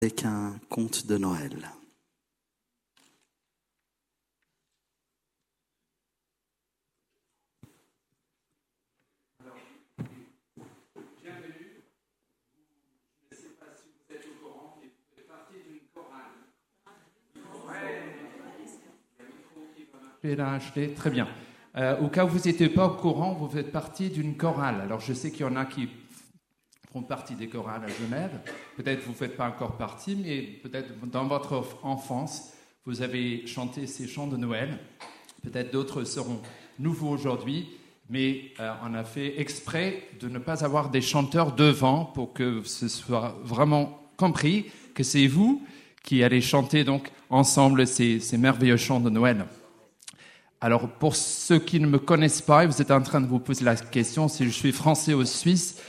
avec un conte de Noël. Bienvenue. Je ne sais pas si vous êtes au courant, mais vous faites partie d'une chorale. Ouais. Là, acheté. Très bien. Au cas où vous n'étiez pas au courant, vous faites partie d'une chorale. Alors, je sais qu'il y en a qui font partie des chorales à Genève. Peut-être vous ne faites pas encore partie, mais peut-être dans votre enfance, vous avez chanté ces chants de Noël. Peut-être d'autres seront nouveaux aujourd'hui, mais on a fait exprès de ne pas avoir des chanteurs devant pour que ce soit vraiment compris que c'est vous qui allez chanter donc ensemble ces merveilleux chants de Noël. Alors, pour ceux qui ne me connaissent pas, et vous êtes en train de vous poser la question si je suis français ou suisse,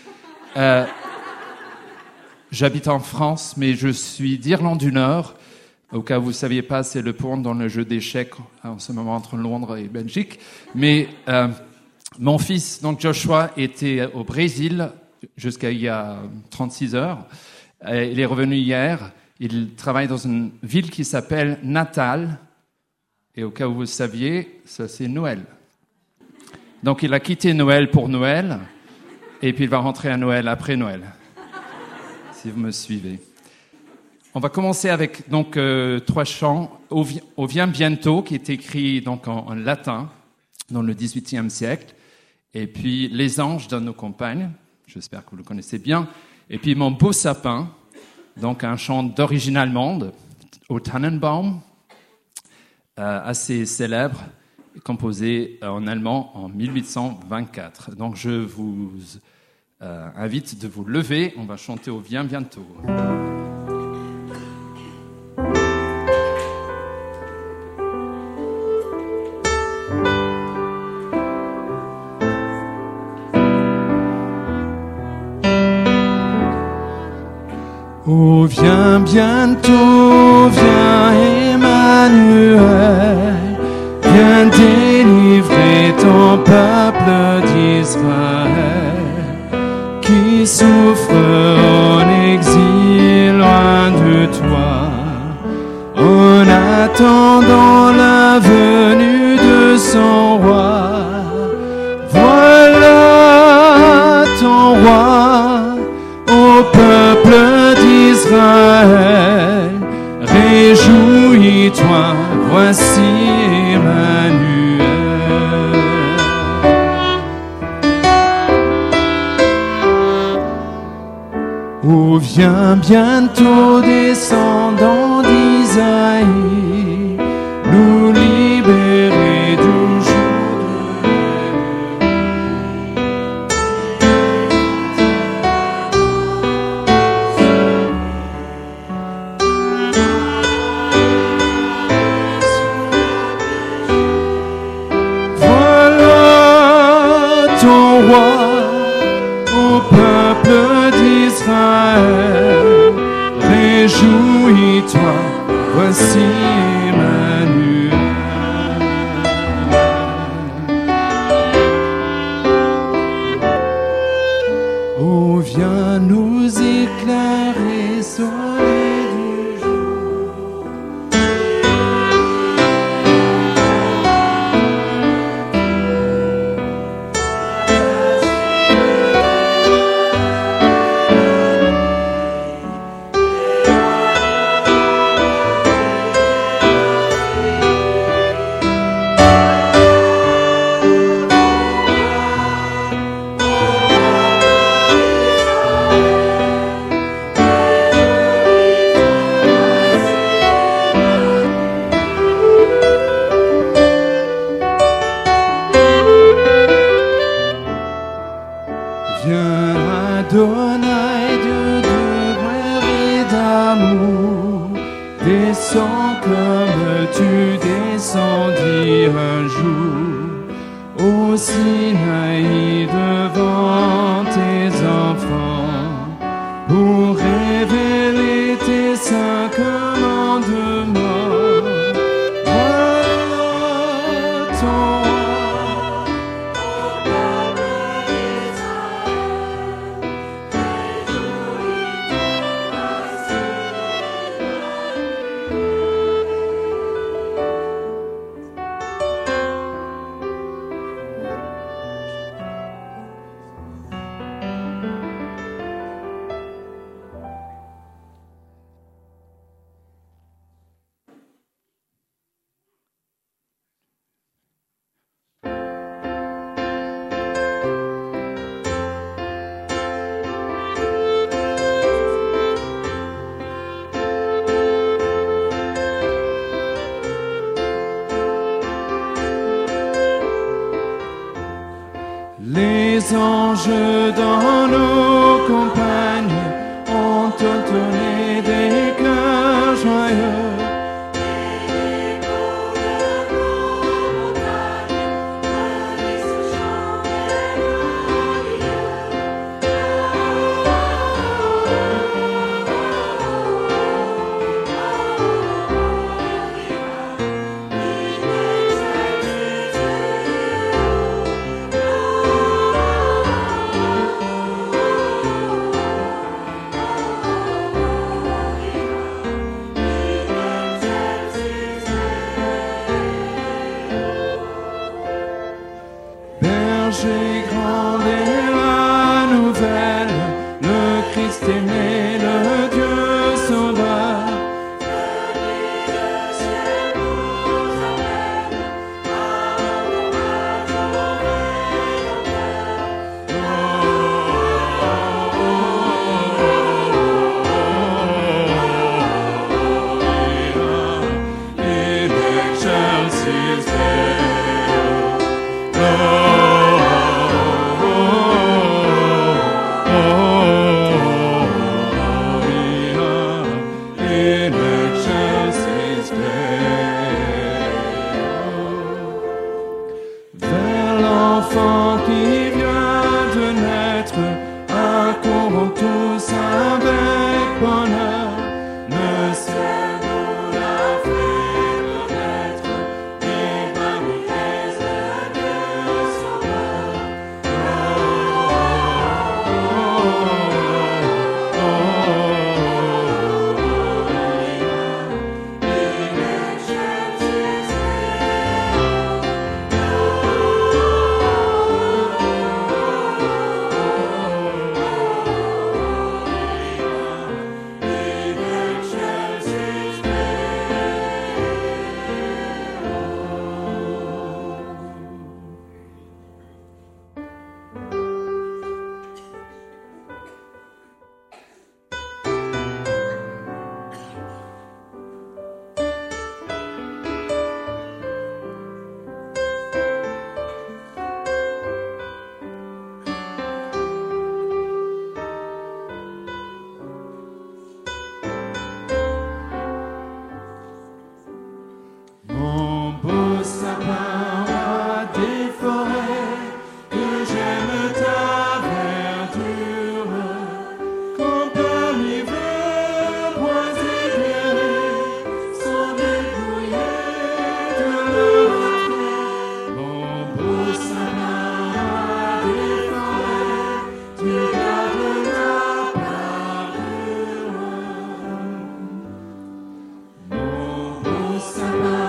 j'habite en France, mais je suis d'Irlande du Nord. Au cas où vous ne saviez pas, c'est le pont dans le jeu d'échecs en ce moment entre Londres et Belgique. Mais mon fils, donc Joshua, était au Brésil jusqu'à il y a 36 heures. Il est revenu hier. Il travaille dans une ville qui s'appelle Natal. Et au cas où vous le saviez, ça c'est Noël. Donc il a quitté Noël pour Noël. Et puis il va rentrer à Noël après Noël. Si vous me suivez. On va commencer avec donc 3 chants. Au vient bientôt, qui est écrit donc en latin dans le XVIIIe siècle. Et puis Les anges de nos campagnes. J'espère que vous le connaissez bien. Et puis Mon beau sapin, donc un chant d'origine allemande, au Tannenbaum, assez célèbre, composé en allemand en 1824. Donc je vous invite de vous lever. On va chanter au vient bientôt. Oh, viens bientôt, viens Emmanuel, viens délivrer ton peuple d'Israël, qui souffre en exil loin de toi, en attendant la venue de son roi. Voilà ton roi, ô peuple d'Israël, réjouis-toi, voici Emmanuel. Oh, viens bientôt, descendant d'Isaïe, nous libérer du jour de réjouis-toi, voici Emmanuel. Oh, viens nous éclairer, soleil du jour. les anges dans nos campagnes ont entonné des chœurs joyeux. Berger grand est la nouvelle, le Christ est né, le Dieu sauveur. In excelsis vers l'enfant qui vient de naître, accourons tous avec bonheur. Le ciel nous l'a fait connaître, vive au Christ, le Dieu sauveur. Mon beau sapin roi des forêts, que j'aime ta verdure, quand parmi vos bois éclairés sont dépouillés de leur attrait. Mon beau sapin roi des forêts, tu gardes ta parure. Mon beau sapin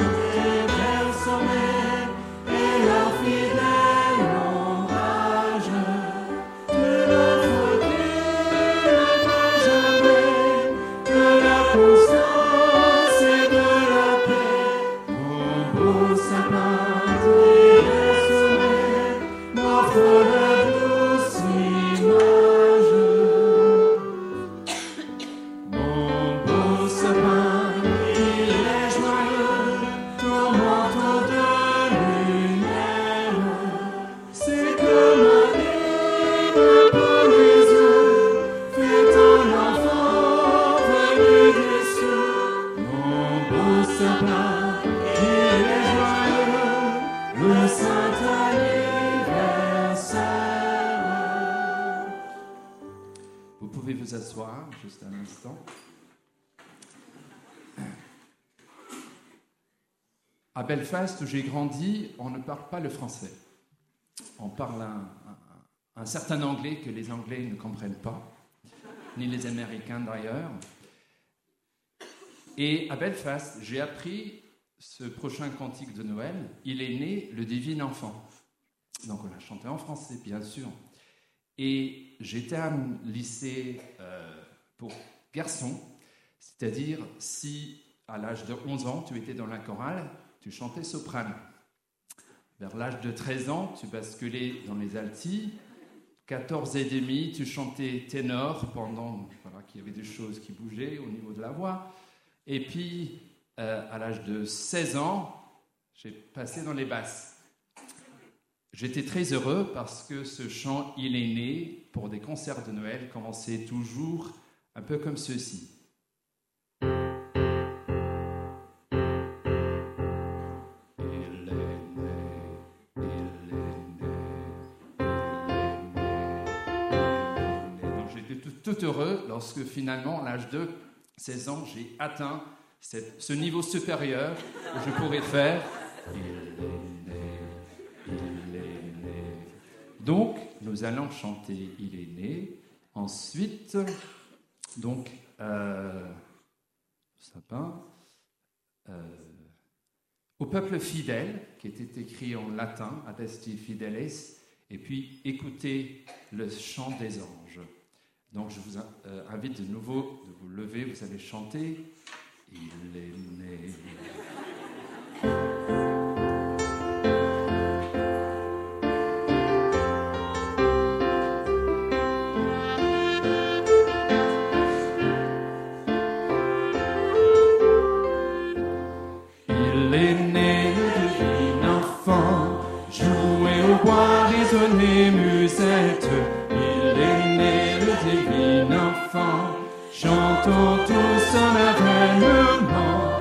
Vous pouvez vous asseoir juste un instant. À Belfast, où j'ai grandi, on ne parle pas le français. On parle un certain anglais que les Anglais ne comprennent pas, ni les Américains d'ailleurs. Et à Belfast, j'ai appris ce prochain cantique de Noël. Il est né le divin enfant. Donc on a chanté en français, bien sûr. Et j'étais à un lycée pour garçons, c'est-à-dire si à l'âge de 11 ans tu étais dans la chorale, tu chantais soprano. Vers l'âge de 13 ans, tu basculais dans les altis. 14 et demi, tu chantais ténor pendant qu'il y avait des choses qui bougeaient au niveau de la voix. Et puis, à l'âge de 16 ans, j'ai passé dans les basses. j'étais très heureux parce que ce chant « Il est né » pour des concerts de Noël commençait toujours un peu comme ceci. Tout heureux lorsque finalement, à l'âge de 16 ans, j'ai atteint ce niveau supérieur que je pourrais faire. Il est né. Donc, nous allons chanter « Il est né ». Ensuite, donc, sapin, au peuple fidèle, qui était écrit en latin, Adesti Fideles, et puis écoutez le chant des anges. Donc, je vous invite de nouveau de vous lever, vous allez chanter « Il est né ». Il est né, le divin enfant, jouez au bois, résonnez musette. Il est né, le divin enfant, chantons tous en avènement.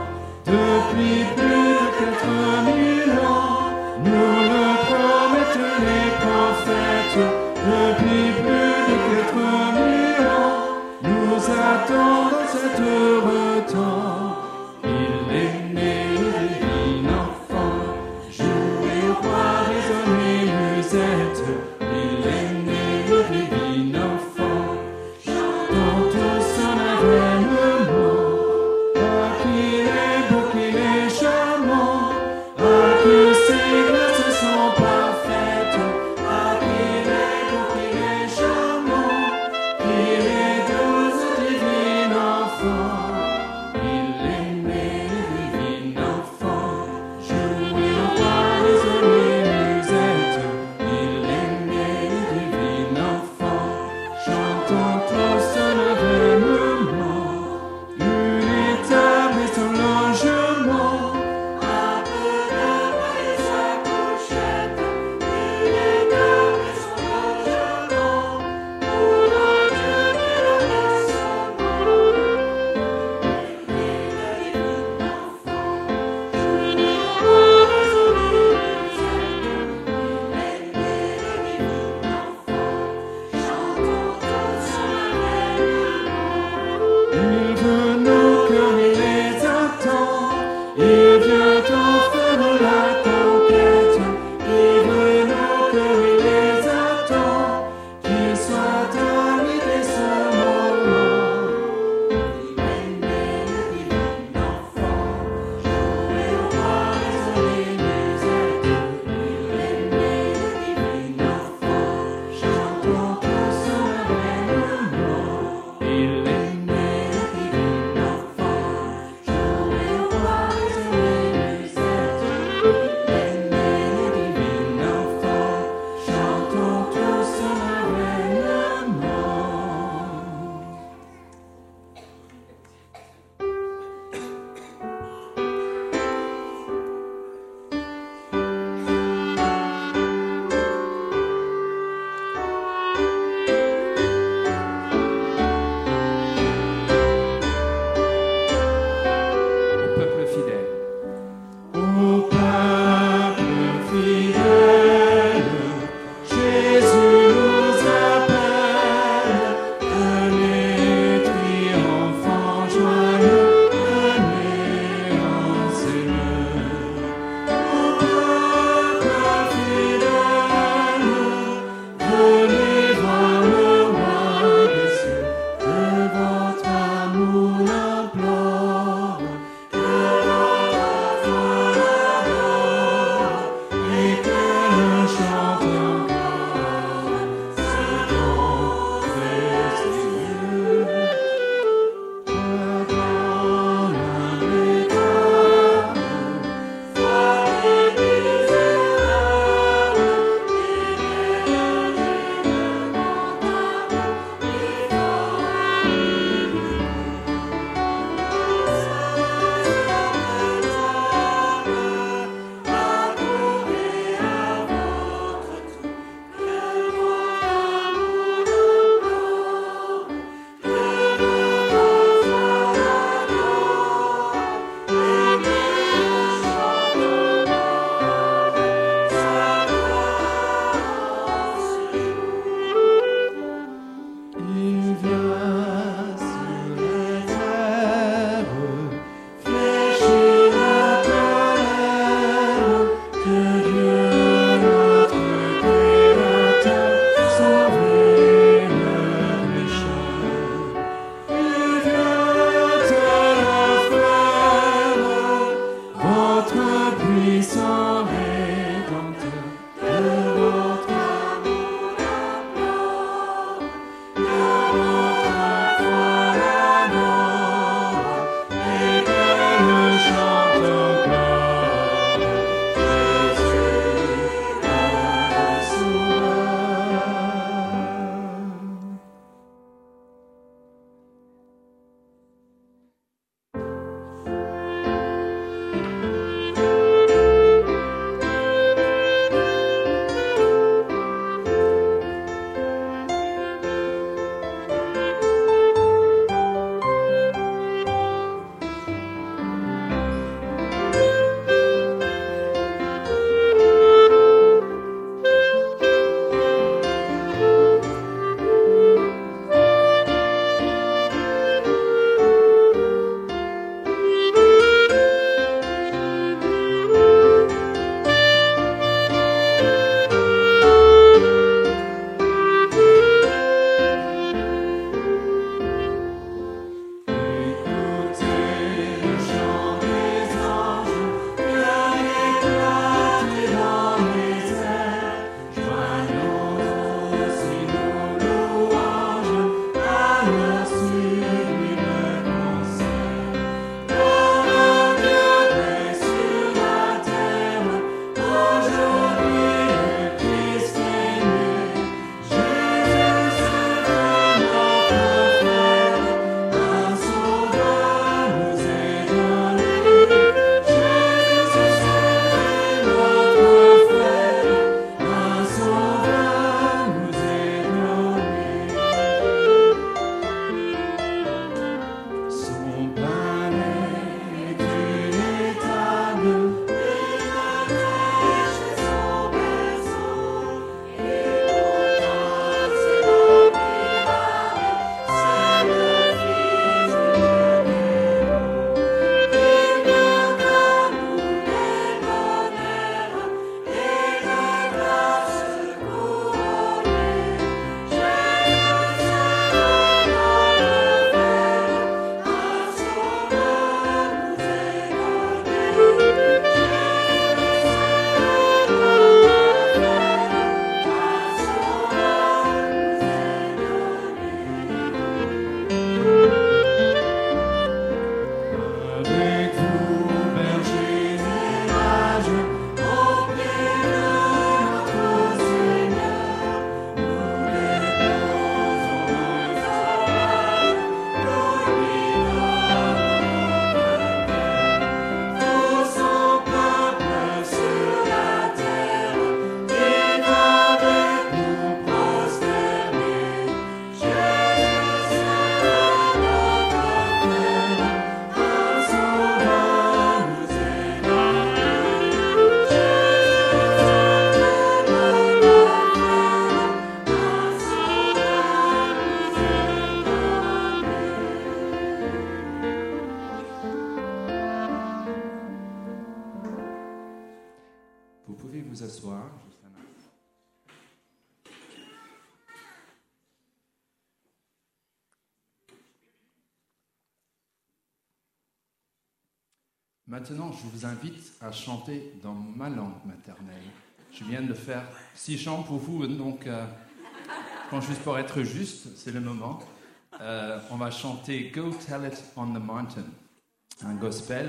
Maintenant, je vous invite à chanter dans ma langue maternelle. Je viens de faire 6 chants pour vous, donc juste pour être juste, c'est le moment. On va chanter Go Tell It on the Mountain, un gospel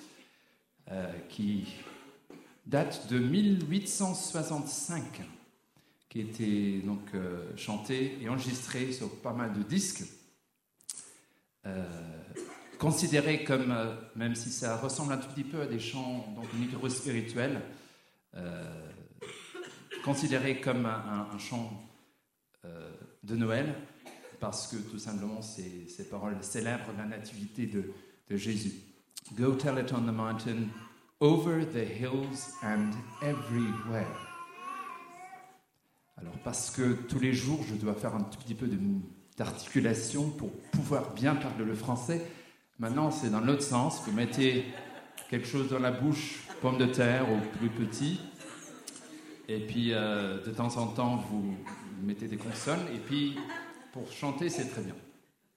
qui date de 1865, qui était donc chanté et enregistré sur pas mal de disques. Considéré comme, même si ça ressemble un tout petit peu à des chants donc micro-spirituels, considéré comme un chant de Noël, parce que tout simplement ces paroles célèbrent la nativité de Jésus. Go tell it on the mountain, over the hills and everywhere. Alors parce que tous les jours je dois faire un tout petit peu d'articulation pour pouvoir bien parler le français. Maintenant, c'est dans l'autre sens. Vous mettez quelque chose dans la bouche, pomme de terre ou plus petit. Et puis, de temps en temps, vous mettez des consonnes. Et puis, pour chanter, c'est très bien.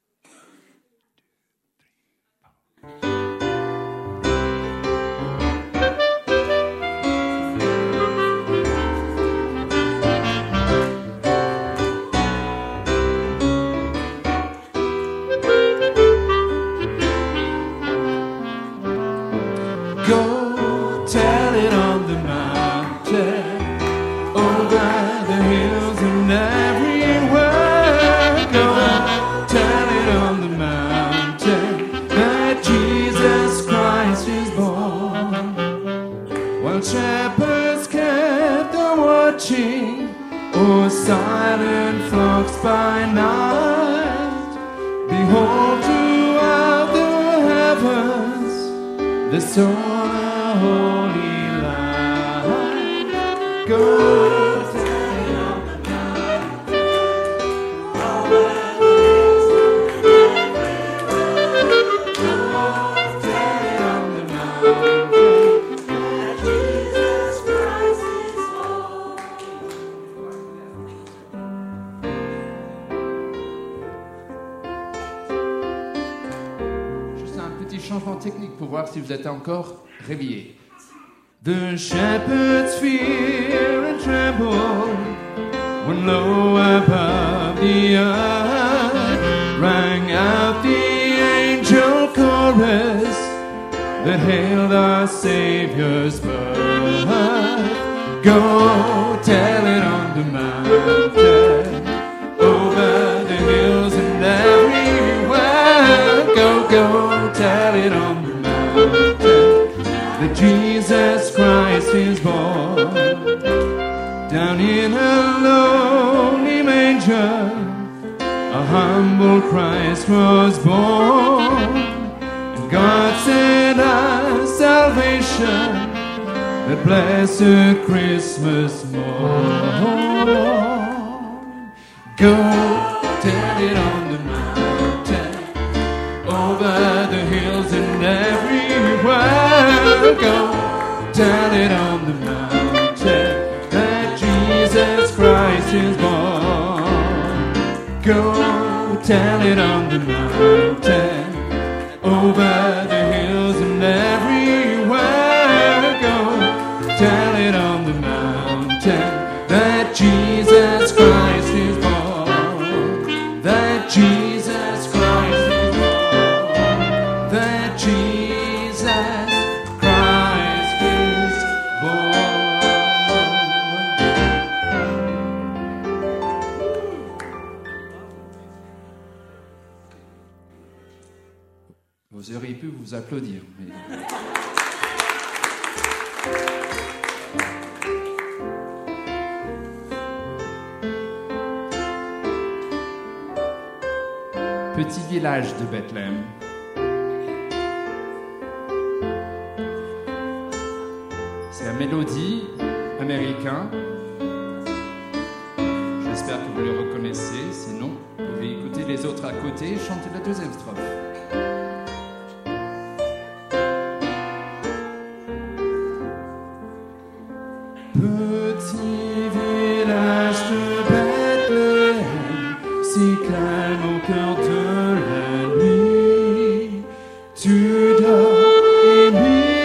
Si vous êtes encore réveillés. The shepherds fear and tremble when low above the earth rang out the angel chorus that hailed our Savior's birth. Go tell it on the mountain, over the hills and everywhere. Go tell it on the that Jesus Christ is born. Down in a lonely manger, a humble Christ was born. And God sent us salvation, that blessed Christmas morn. Go tell it on the mountain, over the hills and everywhere. Go tell it on the mountain that Jesus Christ is born. Go tell it on the mountain, over the hills and everywhere. Go tell it on the mountain that Jesus Christ is born. That Jesus Christ is born. That Jesus Christ is born. Vous auriez pu vous applaudir, mais... Petit village de Bethléem. C'est la mélodie américaine. J'espère que vous le reconnaissez. Sinon, vous pouvez écouter les autres à côté et chanter la deuxième strophe. Petit village de Bethléem, si calme au cœur de la nuit, tu dors et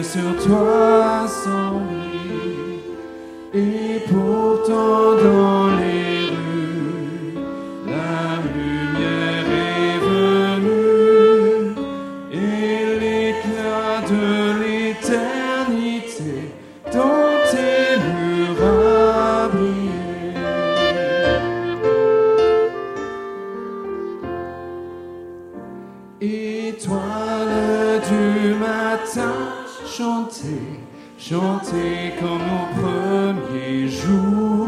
sur toi sans lui. Et pourtant dans les rues, la lumière est venue et l'éclat de l'éternité dans tes murs a brillé. Étoiles du matin, chantez, chantez comme au premier jour.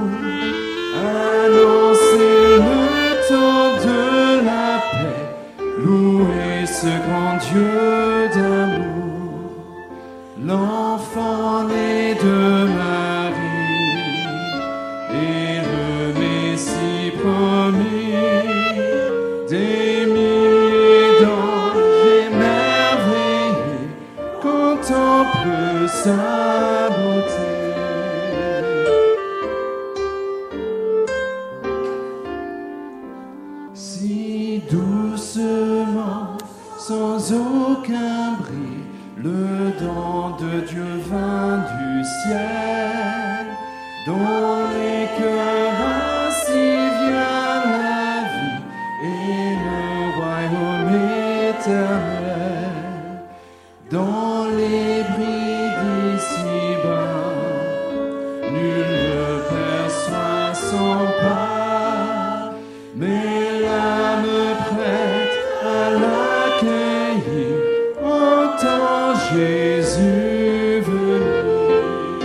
Annoncez le temps de la paix, louez ce grand Dieu d'amour. L'enfant né de Marie et le Messie promis, des milliers d'anges émerveillés contemplent sa beauté. Si doucement, sans aucun bruit, le don de Dieu vint du ciel, dont les cœurs ainsi vient la vie et le royaume éternel. Dans les bris d'ici-bas, nul ne perçoit son pas, mais l'âme prête à l'accueillir entend Jésus venir.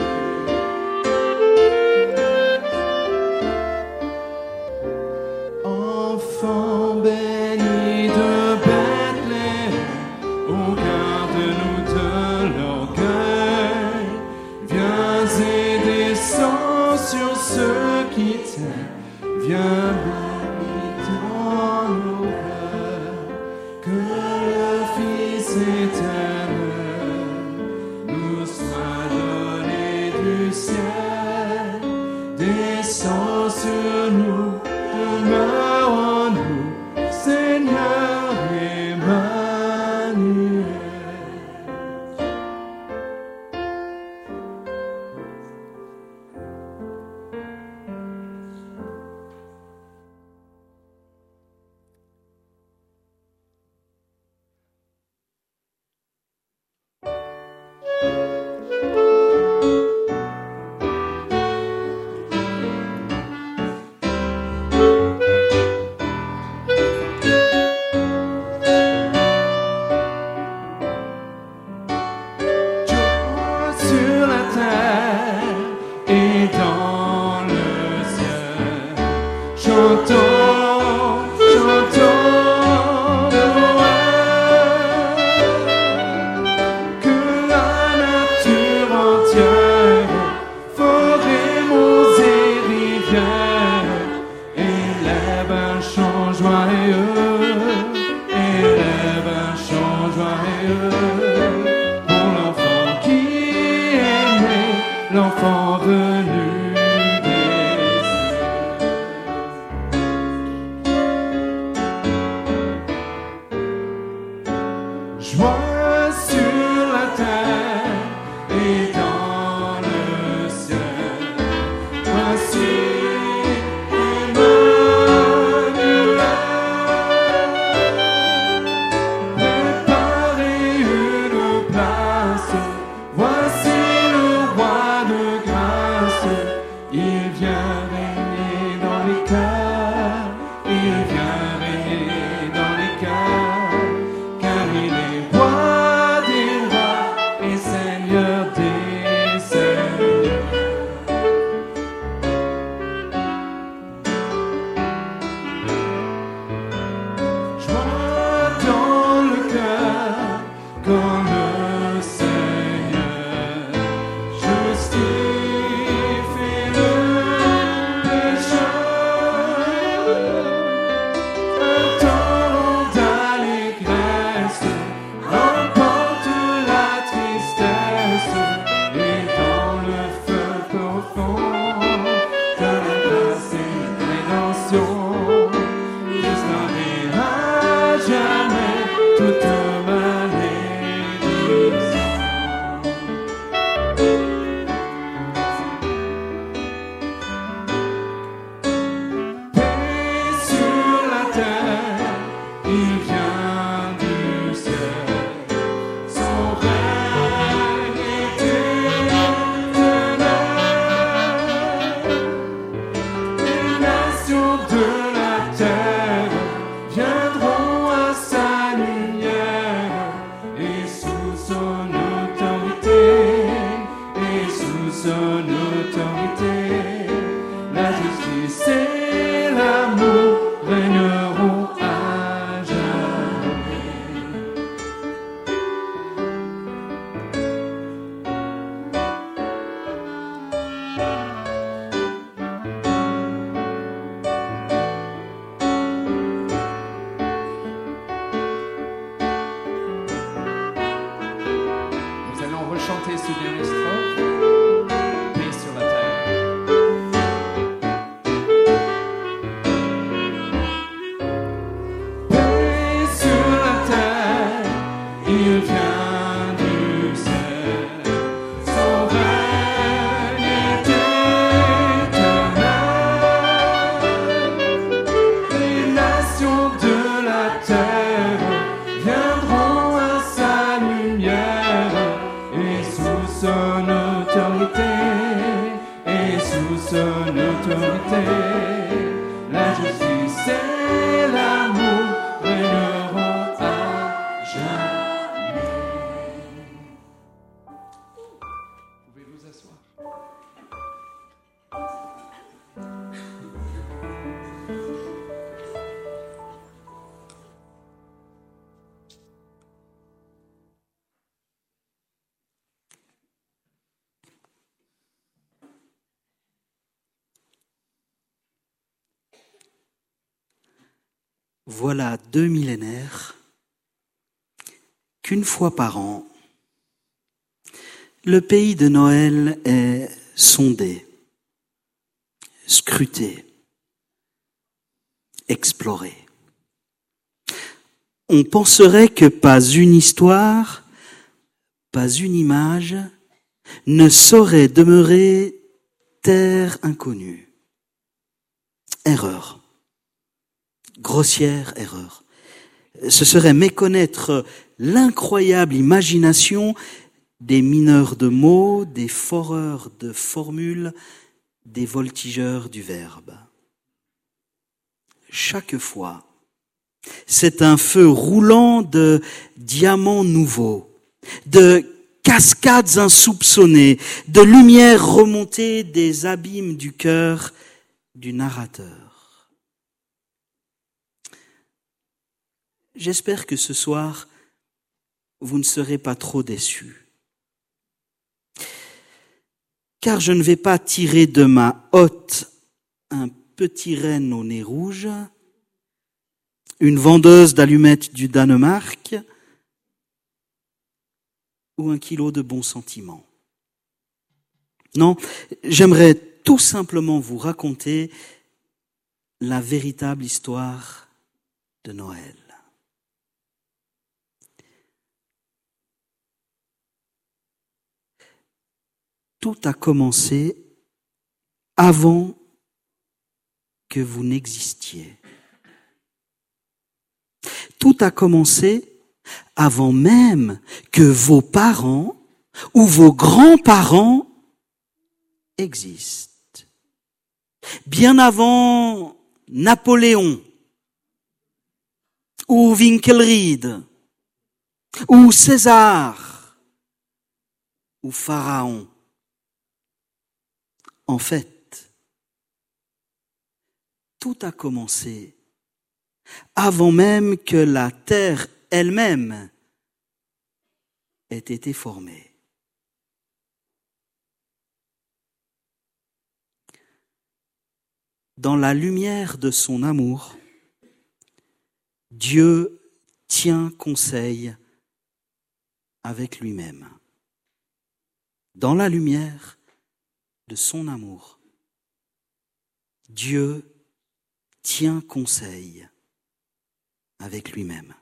Enfant béni de Bethléem, oh garde-nous de l'orgueil, viens et descends sur ceux qui t'aiment, viens dans nos cœurs, que le Fils éternel nous soit donné du ciel, descends sur nous, demeure en nous, Seigneur Emmanuel. Sur la terre et dans le ciel, chantons, chantons Noël, que la nature entière, forêts, monts et rivières, élève un chant joyeux, élève un chant joyeux. L'enfant venu des cieux. Joie sur la terre et dans le ciel. Voici Emmanuel. Préparez une place. Voici il vient régner dans les cœurs, il vient régner dans les cœurs, car il est roi des rois et seigneur des seigneurs. Joie dans le cœur comme le Seigneur, justice. Toute malédiction. chanter ce dernier strophe. Paix sur la terre. Paix sur la terre, il vient du ciel. Son règne est éternel. Les nations de la terre viendront à sa lumière, et sous son autorité, la justice et l'amour régneront à jamais. Pouvez vous asseoir. Voilà 2 millénaires qu'une fois par an, le pays de Noël est sondé, scruté, exploré. On penserait que pas une histoire, pas une image ne saurait demeurer terre inconnue. Erreur. Grossière erreur. Ce serait méconnaître l'incroyable imagination des mineurs de mots, des foreurs de formules, des voltigeurs du verbe. Chaque fois, c'est un feu roulant de diamants nouveaux, de cascades insoupçonnées, de lumières remontées des abîmes du cœur du narrateur. J'espère que ce soir, vous ne serez pas trop déçus. Car je ne vais pas tirer de ma hotte un petit renne au nez rouge, une vendeuse d'allumettes du Danemark ou 1 kilo de bons sentiments. Non, j'aimerais tout simplement vous raconter la véritable histoire de Noël. Tout a commencé avant que vous n'existiez. Tout a commencé avant même que vos parents ou vos grands-parents existent. Bien avant Napoléon ou Winkelried ou César ou Pharaon. En fait, tout a commencé avant même que la terre elle-même ait été formée. Dans la lumière de son amour, Dieu tient conseil avec lui-même. Dans la lumière de son amour, Dieu tient conseil avec lui-même.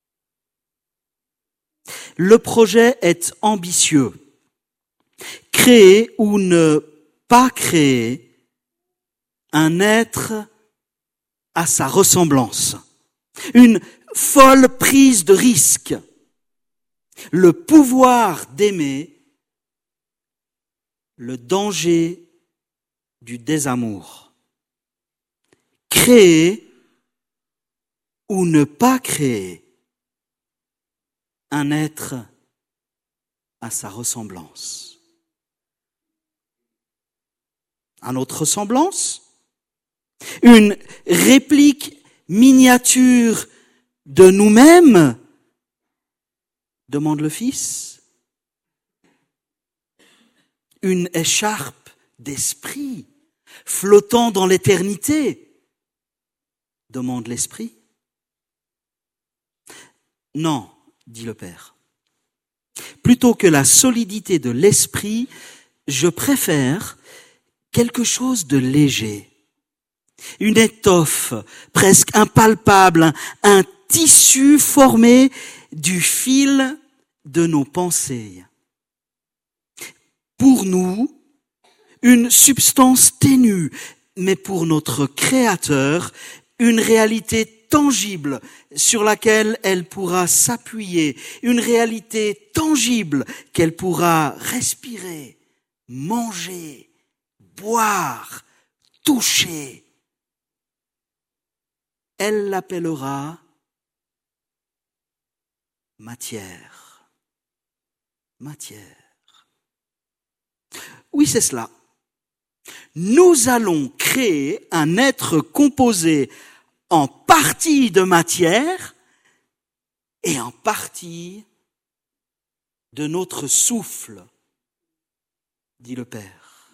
Le projet est ambitieux. Créer ou ne pas créer un être à sa ressemblance. Une folle prise de risque. Le pouvoir d'aimer, le danger du désamour. Créer ou ne pas créer un être à sa ressemblance. À notre ressemblance, une réplique miniature de nous-mêmes, demande le Fils. Une écharpe d'esprit flottant dans l'éternité, demande l'Esprit. « Non, dit le Père. plutôt que la solidité de l'esprit, je préfère quelque chose de léger. Une étoffe presque impalpable, un tissu formé du fil de nos pensées. Pour nous, une substance ténue, mais pour notre Créateur, une réalité tangible sur laquelle elle pourra s'appuyer, une réalité tangible qu'elle pourra respirer, manger, boire, toucher. Elle l'appellera matière. Matière. Oui, c'est cela. Nous allons créer un être composé en partie de matière et en partie de notre souffle, dit le Père.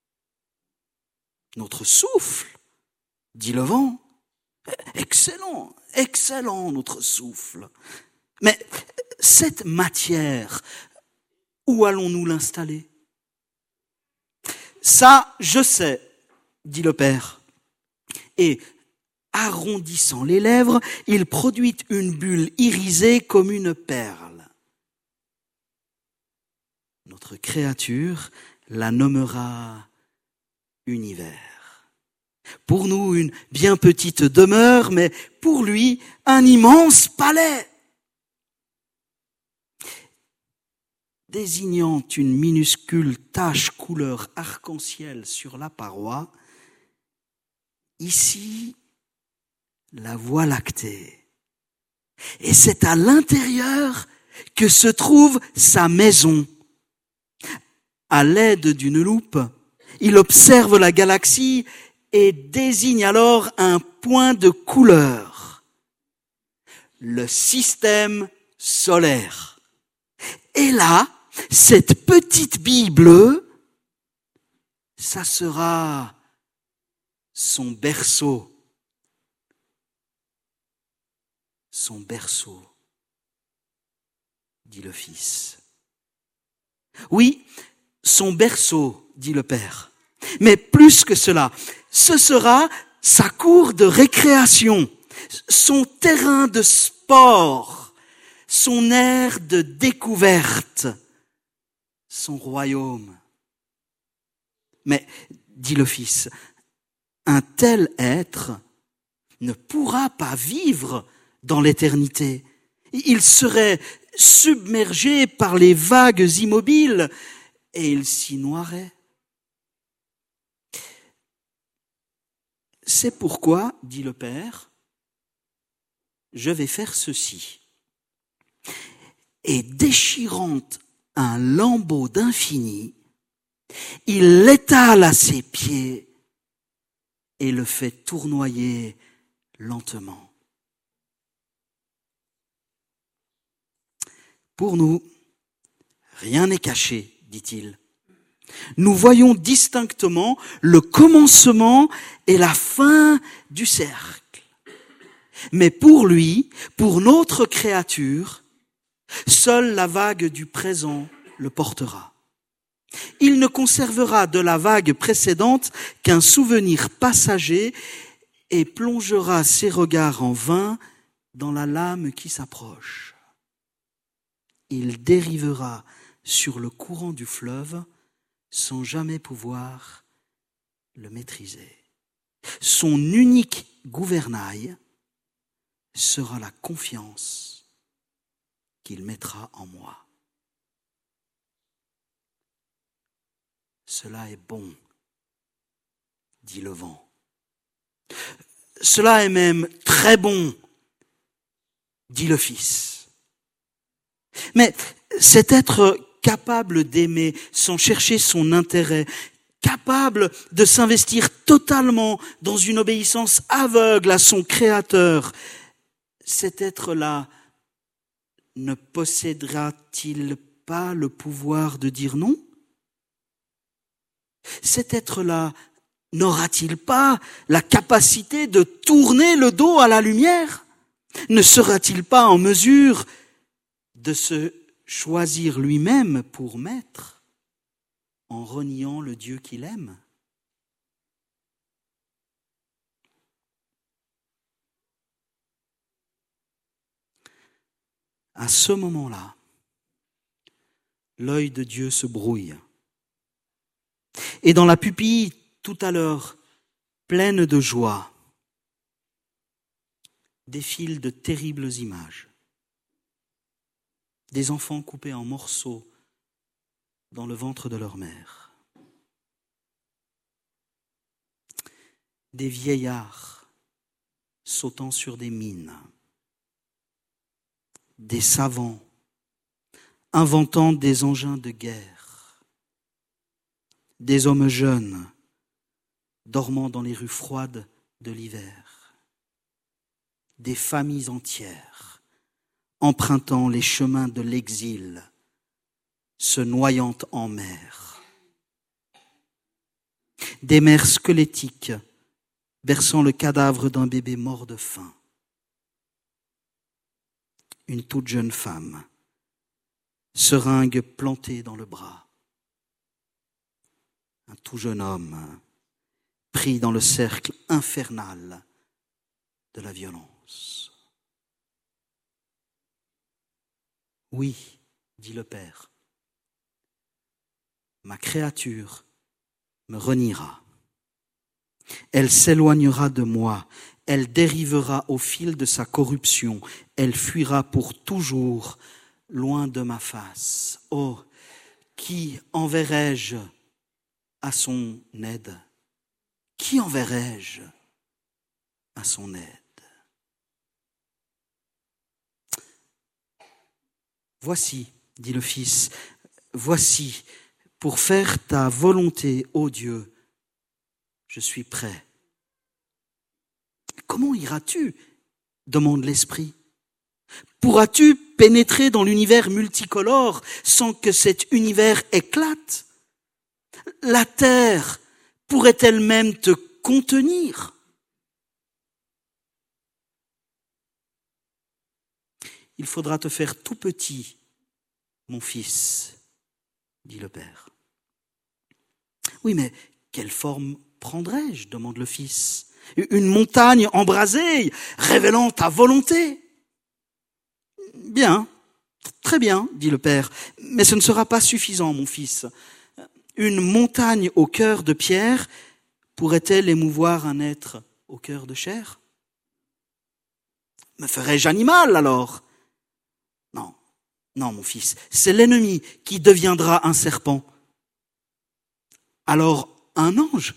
Notre souffle, dit le vent. Excellent, excellent notre souffle. Mais cette matière, où allons-nous l'installer? Ça, je sais, dit le Père. Et arrondissant les lèvres, il produit une bulle irisée comme une perle. Notre créature la nommera univers. Pour nous, une bien petite demeure, mais pour lui, un immense palais. Désignant une minuscule tache couleur arc-en-ciel sur la paroi, ici, la Voie lactée. Et c'est à l'intérieur que se trouve sa maison. À l'aide d'une loupe, il observe la galaxie et désigne alors un point de couleur. Le système solaire. Et là, cette petite bille bleue, ça sera son berceau. Son berceau, dit le Fils. Oui, son berceau, dit le Père. Mais plus que cela, ce sera sa cour de récréation, son terrain de sport, son aire de découverte, son royaume. Mais, dit le Fils, un tel être ne pourra pas vivre dans l'éternité. Il serait submergé par les vagues immobiles et il s'y noierait. C'est pourquoi, dit le Père, je vais faire ceci. Et déchirant un lambeau d'infini, il l'étale à ses pieds et le fait tournoyer lentement. Pour nous, rien n'est caché, dit-il. Nous voyons distinctement le commencement et la fin du cercle. Mais pour lui, pour notre créature, seule la vague du présent le portera. Il ne conservera de la vague précédente qu'un souvenir passager et plongera ses regards en vain dans la lame qui s'approche. Il dérivera sur le courant du fleuve sans jamais pouvoir le maîtriser. Son unique gouvernail sera la confiance qu'il mettra en moi. Cela est bon, dit le vent. Cela est même très bon, dit le Fils. Mais cet être capable d'aimer sans chercher son intérêt, capable de s'investir totalement dans une obéissance aveugle à son Créateur, cet être-là ne possédera-t-il pas le pouvoir de dire non ? Cet être-là n'aura-t-il pas la capacité de tourner le dos à la lumière ? Ne sera-t-il pas en mesure de se choisir lui-même pour maître en reniant le Dieu qu'il aime? À ce moment-là, l'œil de Dieu se brouille. Et dans la pupille, tout à l'heure, pleine de joie, défilent de terribles images. Des enfants coupés en morceaux dans le ventre de leur mère. Des vieillards sautant sur des mines. Des savants inventant des engins de guerre. Des hommes jeunes dormant dans les rues froides de l'hiver. Des familles entières empruntant les chemins de l'exil, se noyant en mer. Des mères squelettiques berçant le cadavre d'un bébé mort de faim. Une toute jeune femme, seringue plantée dans le bras. Un tout jeune homme pris dans le cercle infernal de la violence. Oui, dit le Père, ma créature me reniera. Elle s'éloignera de moi, elle dérivera au fil de sa corruption, elle fuira pour toujours loin de ma face. Oh, qui enverrai-je à son aide? Qui enverrai-je à son aide? Voici, dit le Fils, voici, pour faire ta volonté, ô Dieu, je suis prêt. Comment iras-tu? Demande l'Esprit. Pourras-tu pénétrer dans l'univers multicolore sans que cet univers éclate? La terre pourrait-elle même te contenir? Il faudra te faire tout petit, mon fils, dit le Père. Oui, mais quelle forme prendrai-je? Demande le Fils. Une montagne embrasée, révélant ta volonté. Bien, très bien, dit le Père, mais ce ne sera pas suffisant, mon fils. Une montagne au cœur de pierre pourrait-elle émouvoir un être au cœur de chair? Me ferais-je animal alors? Non, non, mon fils, c'est l'ennemi qui deviendra un serpent. Alors, un ange?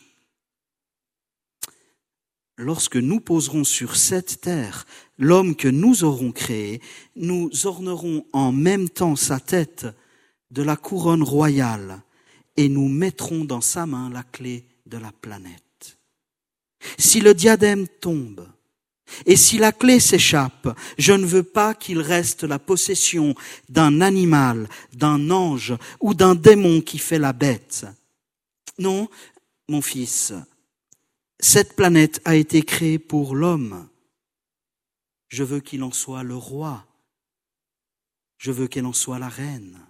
Lorsque nous poserons sur cette terre l'homme que nous aurons créé, nous ornerons en même temps sa tête de la couronne royale et nous mettrons dans sa main la clé de la planète. Si le diadème tombe et si la clé s'échappe, je ne veux pas qu'il reste la possession d'un animal, d'un ange ou d'un démon qui fait la bête. Non, mon fils, cette planète a été créée pour l'homme. Je veux qu'il en soit le roi. Je veux qu'elle en soit la reine.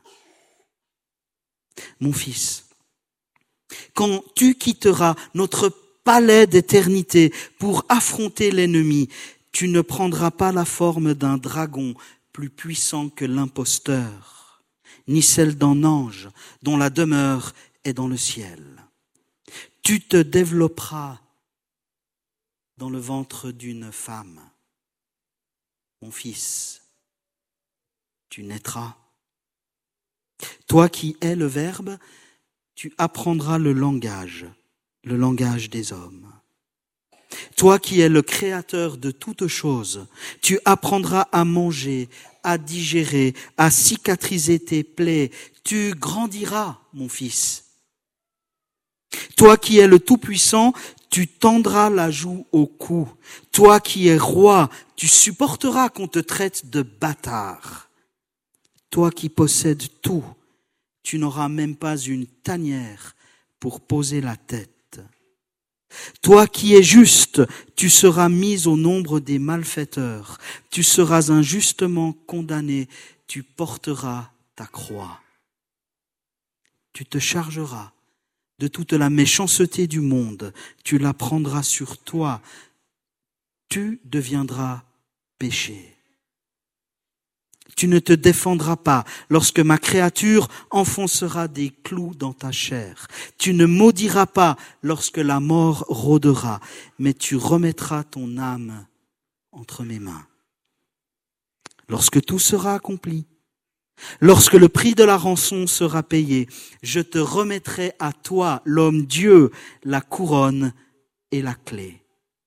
Mon fils, quand tu quitteras notre palais d'éternité pour affronter l'ennemi, tu ne prendras pas la forme d'un dragon plus puissant que l'imposteur, ni celle d'un ange dont la demeure est dans le ciel. Tu te développeras dans le ventre d'une femme. Mon fils, tu naîtras. Toi qui es le Verbe, tu apprendras le langage des hommes. Toi qui es le créateur de toutes choses, tu apprendras à manger, à digérer, à cicatriser tes plaies. Tu grandiras, mon fils. Toi qui es le Tout-Puissant, tu tendras la joue au cou. Toi qui es roi, tu supporteras qu'on te traite de bâtard. Toi qui possèdes tout, tu n'auras même pas une tanière pour poser la tête. Toi qui es juste, tu seras mis au nombre des malfaiteurs. Tu seras injustement condamné, tu porteras ta croix. Tu te chargeras de toute la méchanceté du monde. Tu la prendras sur toi. Tu deviendras péché. Tu ne te défendras pas lorsque ma créature enfoncera des clous dans ta chair. Tu ne maudiras pas lorsque la mort rôdera, mais tu remettras ton âme entre mes mains. Lorsque tout sera accompli, lorsque le prix de la rançon sera payé, je te remettrai à toi, l'homme Dieu, la couronne et la clé.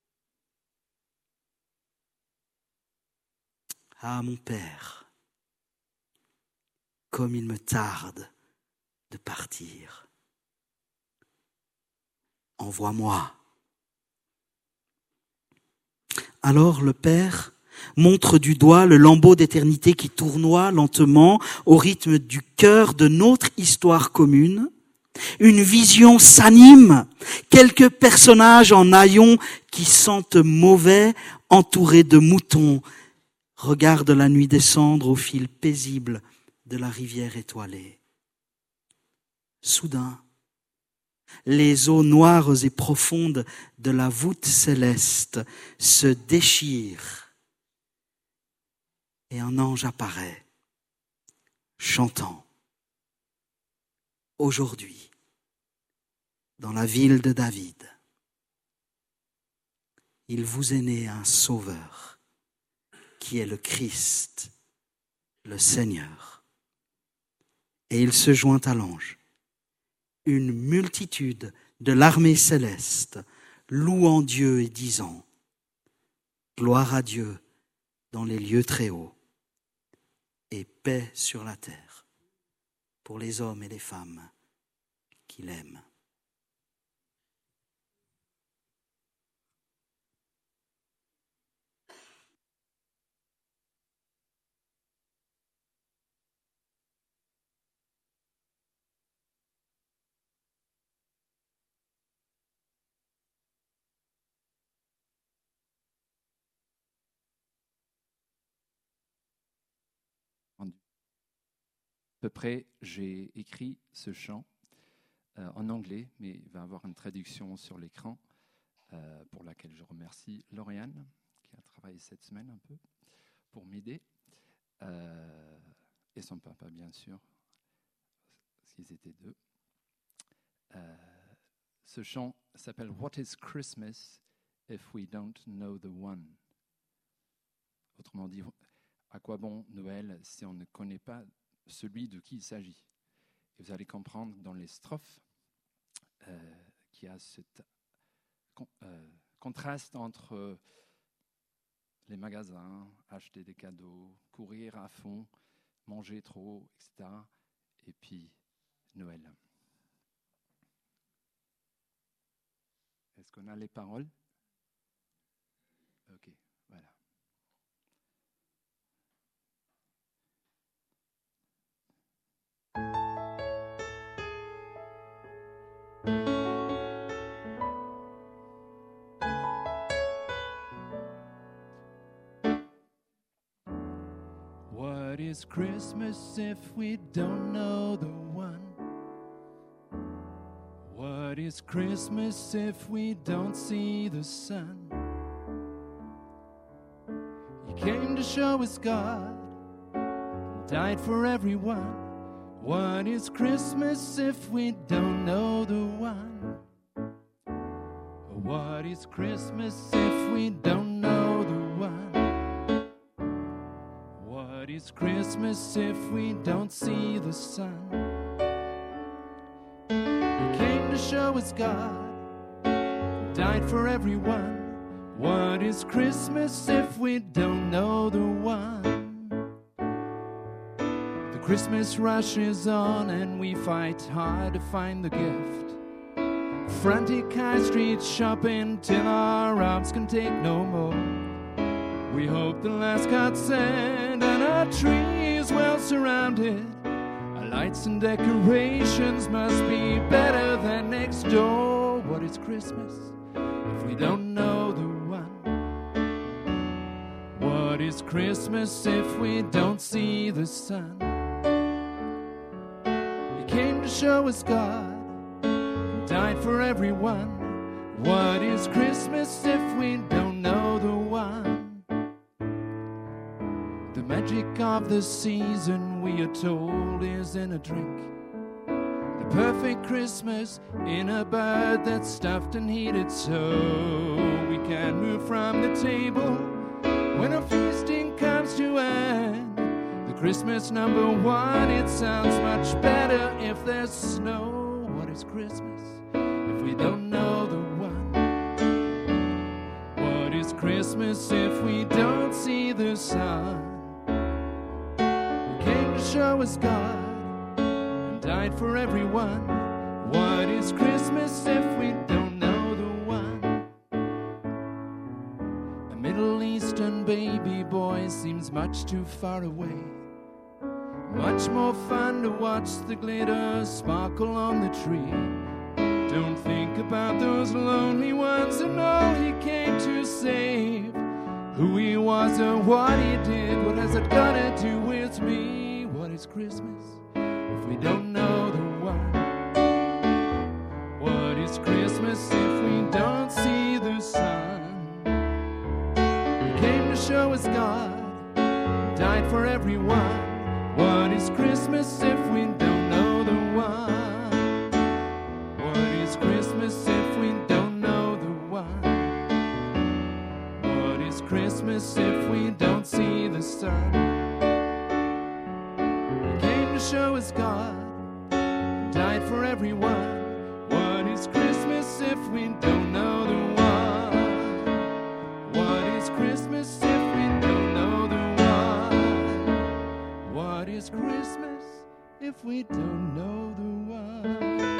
Ah, mon Père, comme il me tarde de partir. Envoie-moi. Alors le Père montre du doigt le lambeau d'éternité qui tournoie lentement au rythme du cœur de notre histoire commune. Une vision s'anime, quelques personnages en haillons qui sentent mauvais, entourés de moutons, regardent la nuit descendre au fil paisible de la rivière étoilée. Soudain, les eaux noires et profondes de la voûte céleste se déchirent et un ange apparaît, chantant. Aujourd'hui, dans la ville de David, il vous est né un sauveur qui est le Christ, le Seigneur. Et il se joint à l'ange. Une multitude de l'armée céleste, louant Dieu et disant « Gloire à Dieu dans les lieux très hauts et paix sur la terre pour les hommes et les femmes qui l'aiment. » À peu près, j'ai écrit ce chant en anglais, mais il va y avoir une traduction sur l'écran pour laquelle je remercie Lauriane qui a travaillé cette semaine un peu pour m'aider et son papa bien sûr, parce qu'ils étaient deux. Ce chant s'appelle « What is Christmas if we don't know the one ?» Autrement dit, à quoi bon Noël si on ne connaît pas celui de qui il s'agit. Et vous allez comprendre dans les strophes qu'il y a ce contraste entre les magasins, acheter des cadeaux, courir à fond, manger trop, etc. Et puis Noël. Est-ce qu'on a les paroles? Ok, voilà. What is Christmas if we don't know the one? What is Christmas if we don't see the sun? He came to show us God, died for everyone. What is Christmas if we don't know the one? What is Christmas if we don't know the one? What is Christmas if we don't see the sun? He came to show us God, died for everyone. What is Christmas if we don't know the one? The Christmas rush is on and we fight hard to find the gift. Frantic high street shopping till our arms can take no more. We hope the last card sent and our tree is well surrounded. Our lights and decorations must be better than next door. What is Christmas if we don't know the one? What is Christmas if we don't see the sun? came to show us God, died for everyone. What is Christmas if we don't know the one? The magic of the season, we are told, is in a drink. The perfect Christmas in a bird that's stuffed and heated so we can move from the table when our feasting comes to end. The Christmas number one, it sounds much better if there's snow. What is Christmas if we don't know the one? What is Christmas if we don't see the sun? Who came to show us God and died for everyone? What is Christmas if we don't know the one? A Middle Eastern baby boy seems much too far away. Much more fun to watch the glitter sparkle on the tree. Don't think about those lonely ones and all he came to save. Who he was or what he did, what has it got to do with me? What is Christmas if we don't know the one? What is Christmas if we don't see the sun? He came to show us God, died for everyone. What is Christmas if we don't know the one? What is Christmas if we don't know the one? What is Christmas if we don't see the sun? He came to show us God, died for everyone. What is Christmas if we don't know the one? What is Christmas if we don't know the one? What is Christmas if we don't know the one?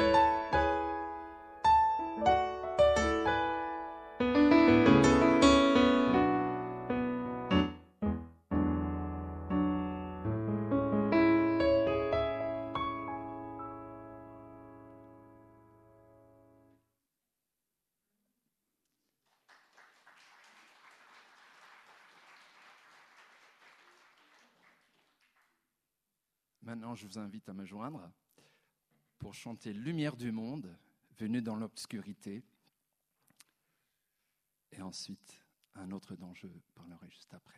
Maintenant, je vous invite à me joindre pour chanter Lumière du monde, venue dans l'obscurité. Et ensuite, un autre dont je parlerai juste après.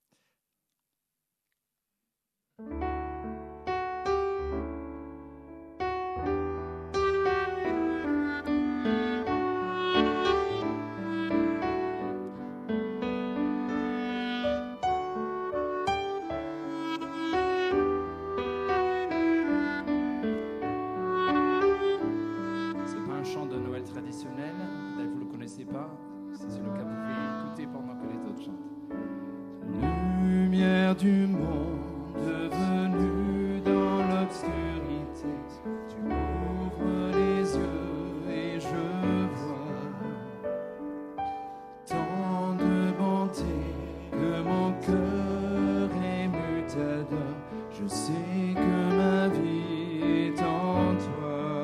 Traditionnel, peut-être vous ne le connaissez pas, si c'est le cas, vous pouvez écouter pendant que les autres chantent. Lumière du monde venue dans l'obscurité, tu ouvres les yeux et je vois tant de bonté que mon cœur ému t'adore. Je sais que ma vie est en toi.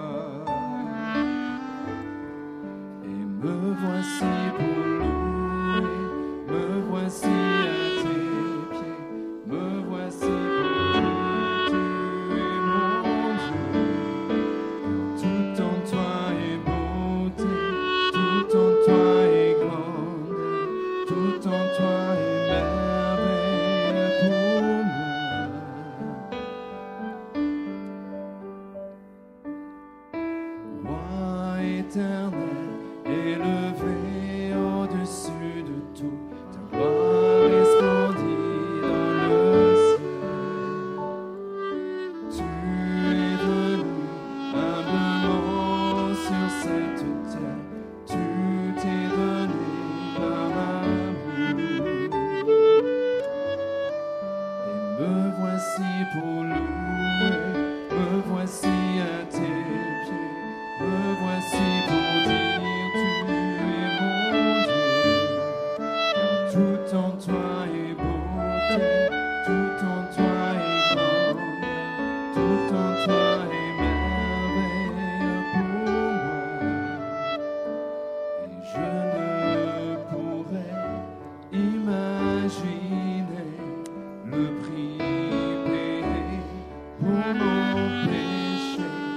Me voici pour louer, me voici à tes pieds, me voici pour dire tu es mon Dieu. Tout en toi est beauté, tout en toi est grandeur, tout en toi est merveille pour moi. Roi éternel, élevé au-dessus de tout, ta gloire resplendit dans le ciel. Tu es venu humblement sur cette terre, tu t'es donné par amour. Et me voici pour louer, me voici à tes pieds, me voici pour dire tout en toi est beauté, tout en toi est grandeur, tout en toi est merveille pour moi. Et je ne pourrais imaginer le prix payé pour mon péché.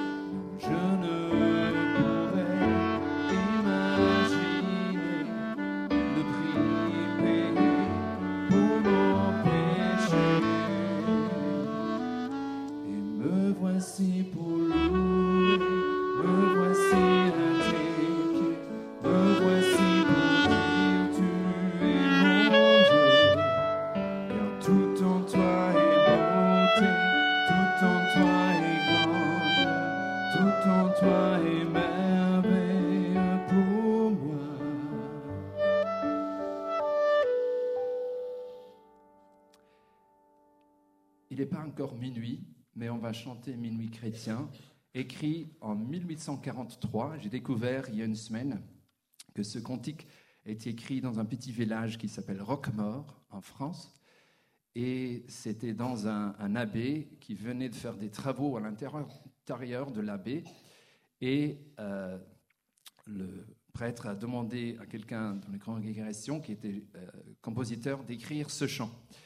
il n'est pas encore minuit, mais on va chanter Minuit chrétien, écrit en 1843. J'ai découvert il y a une semaine que ce cantique est écrit dans un petit village qui s'appelle Roquemaure, en France. Et c'était dans un abbé qui venait de faire des travaux à l'intérieur de l'abbé. Et le prêtre a demandé à quelqu'un dans les congrégations qui était compositeur d'écrire ce chant.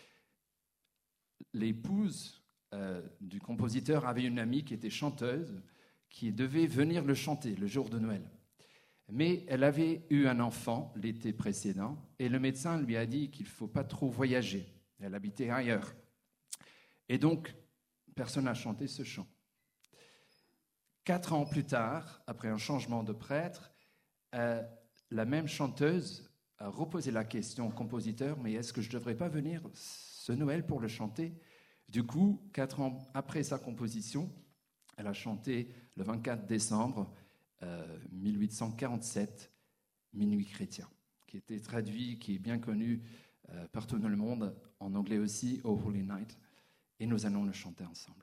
L'épouse du compositeur avait une amie qui était chanteuse, qui devait venir le chanter le jour de Noël. Mais elle avait eu un enfant l'été précédent et le médecin lui a dit qu'il ne faut pas trop voyager. Elle habitait ailleurs. Et donc, personne n'a chanté ce chant. 4 ans plus tard, après un changement de prêtre, la même chanteuse a reposé la question au compositeur, mais est-ce que je ne devrais pas venir ce Noël pour le chanter ? Du coup, 4 ans après sa composition, elle a chanté le 24 décembre 1847, Minuit chrétien, qui était traduit, qui est bien connu partout dans le monde, en anglais aussi, Oh Holy Night, et nous allons le chanter ensemble.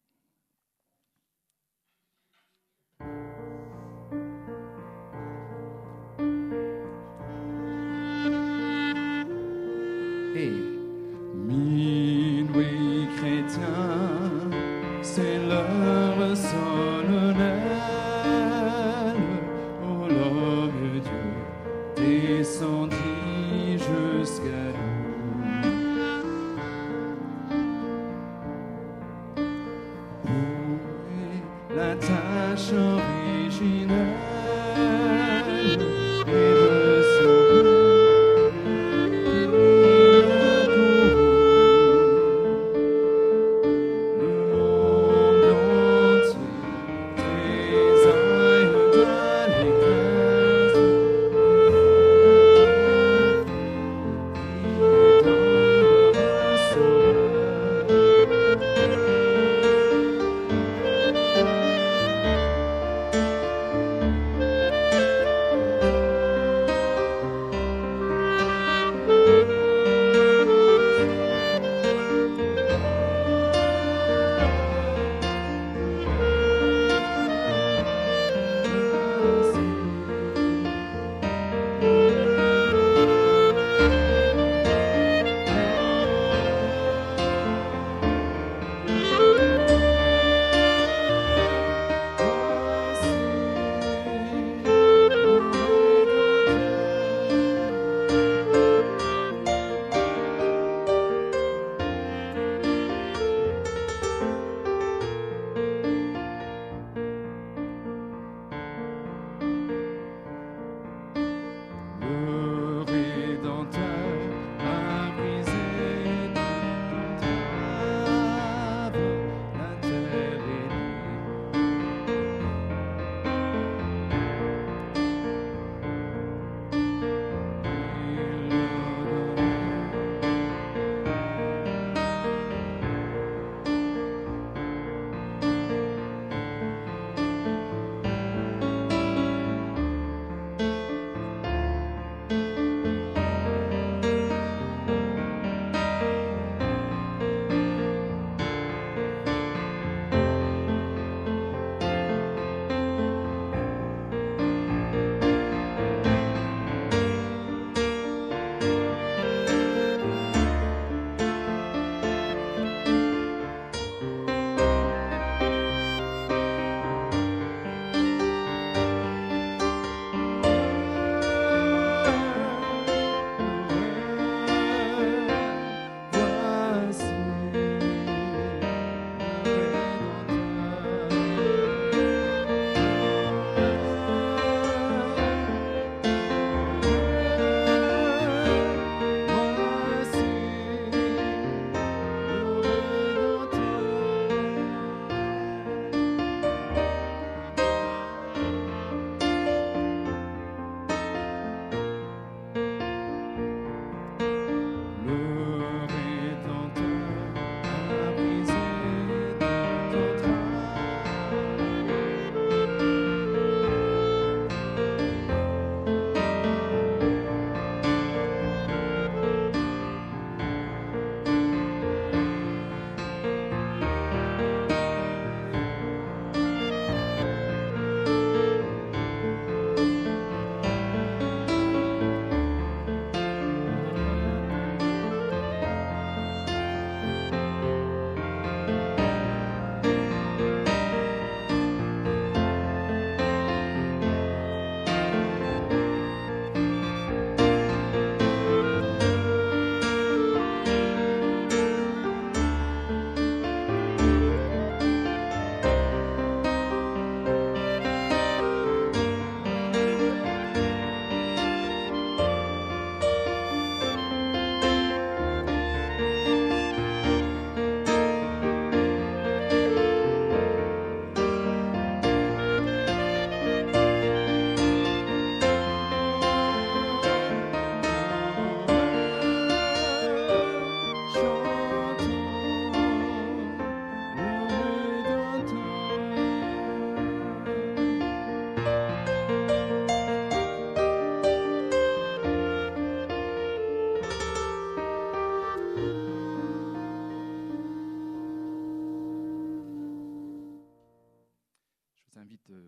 Et minuit chrétien, c'est l'heure solennelle, où l'homme Dieu descendit jusqu'à nous. Où est la tâche originelle et de sauver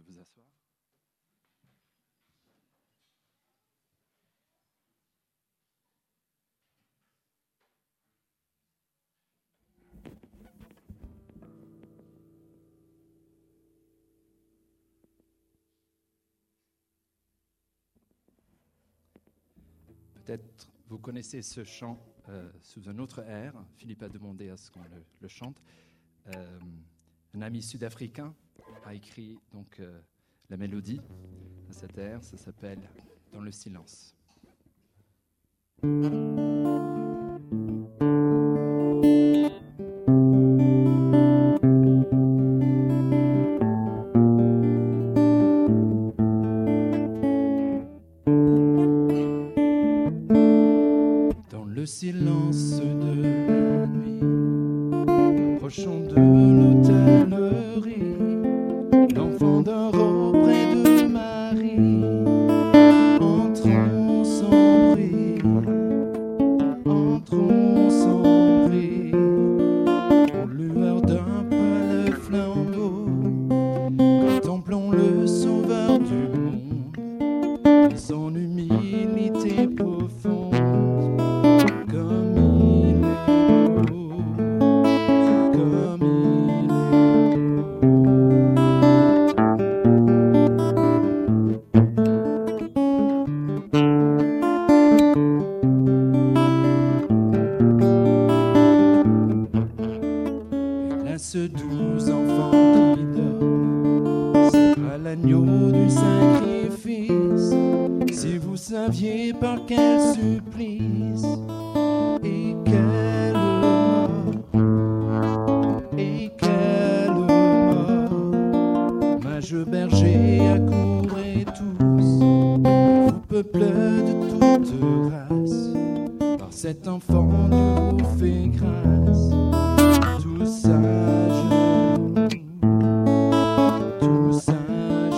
vous asseoir. Peut-être vous connaissez ce chant sous un autre air. Philippe a demandé à ce qu'on le chante. Un ami sud-africain a écrit donc la mélodie à cet air. Ça s'appelle « Dans le silence ». Le silence de la nuit, approchant de l'hôtellerie, l'enfant dort auprès de Marie, entrons sans bruit, aux lueurs d'un pâle flambeau, contemplons le sauveur du monde, dans son humilité profonde. Ce doux enfant qui dort sera l'agneau du sacrifice. Si vous saviez par quel supplice et quelle mort, mages bergers accourez tous, vous peuple de toute race, par cet enfant Dieu vous fait grâce. Tout sage, tout sage.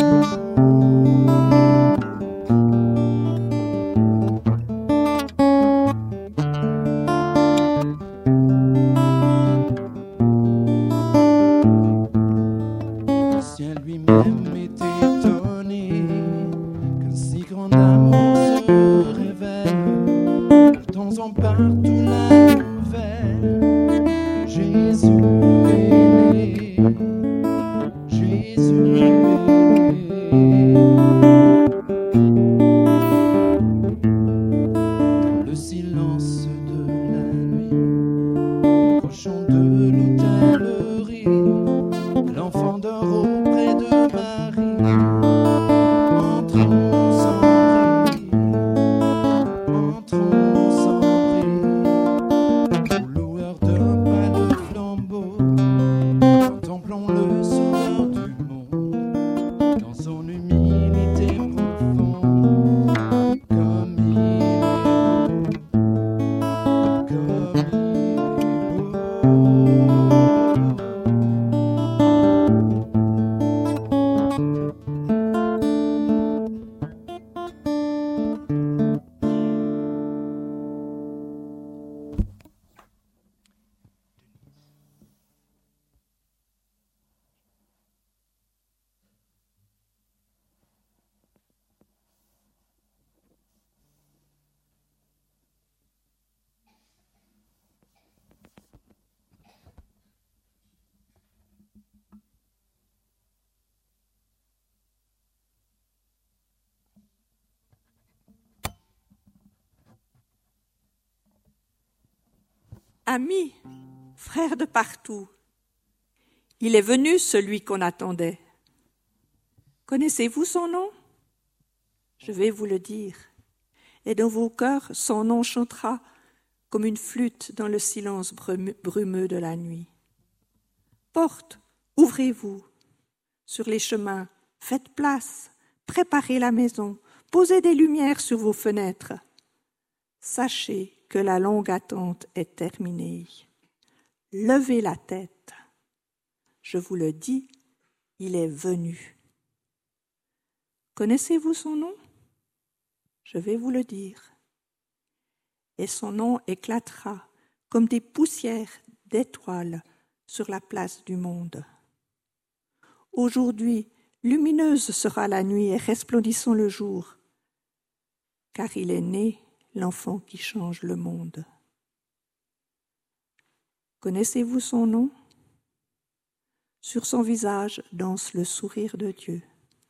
Le ciel lui-même est étonné qu'un si grand amour se révèle. Pourtant en partout la nouvelle. Jésus est né, Jésus est né. Dans le silence de la nuit, approchant de l'hôtellerie, l'enfant dort auprès de Marie, entrons sans bruit, entrons sans bruit, aux lueurs d'un pâle flambeau, contemplons le sauveur du monde, dans son humilité profonde, comme il est beau, comme il est Amis, frères de partout, il est venu celui qu'on attendait. Connaissez-vous son nom? Je vais vous le dire. Et dans vos cœurs, son nom chantera comme une flûte dans le silence brumeux de la nuit. Portes, ouvrez-vous. Sur les chemins, faites place, préparez la maison, posez des lumières sur vos fenêtres. Sachez que la longue attente est terminée. Levez la tête. Je vous le dis, il est venu. Connaissez-vous son nom? Je vais vous le dire. Et son nom éclatera comme des poussières d'étoiles sur la place du monde. Aujourd'hui, Lumineuse sera la nuit et resplendissant le jour, car il est né l'enfant qui change le monde. Connaissez-vous son nom? Sur son visage danse le sourire de Dieu.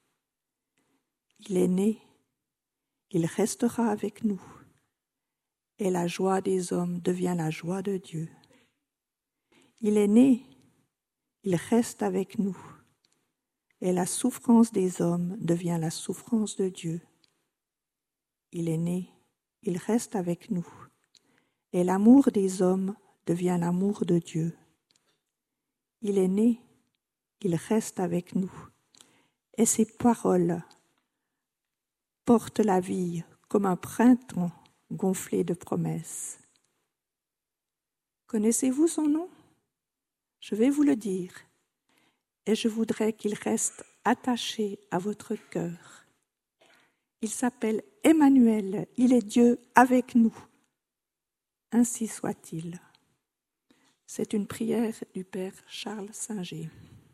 Il est né, il restera avec nous, et la joie des hommes devient la joie de Dieu. Il est né, il reste avec nous, et la souffrance des hommes devient la souffrance de Dieu. Il est né, il reste avec nous, et l'amour des hommes devient l'amour de Dieu. Il est né, il reste avec nous, et ses paroles portent la vie comme un printemps gonflé de promesses. Connaissez-vous son nom? Je vais vous le dire, et je voudrais qu'il reste attaché à votre cœur. Il s'appelle Emmanuel, il est Dieu avec nous. Ainsi soit-il. C'est une prière du Père Charles Singer.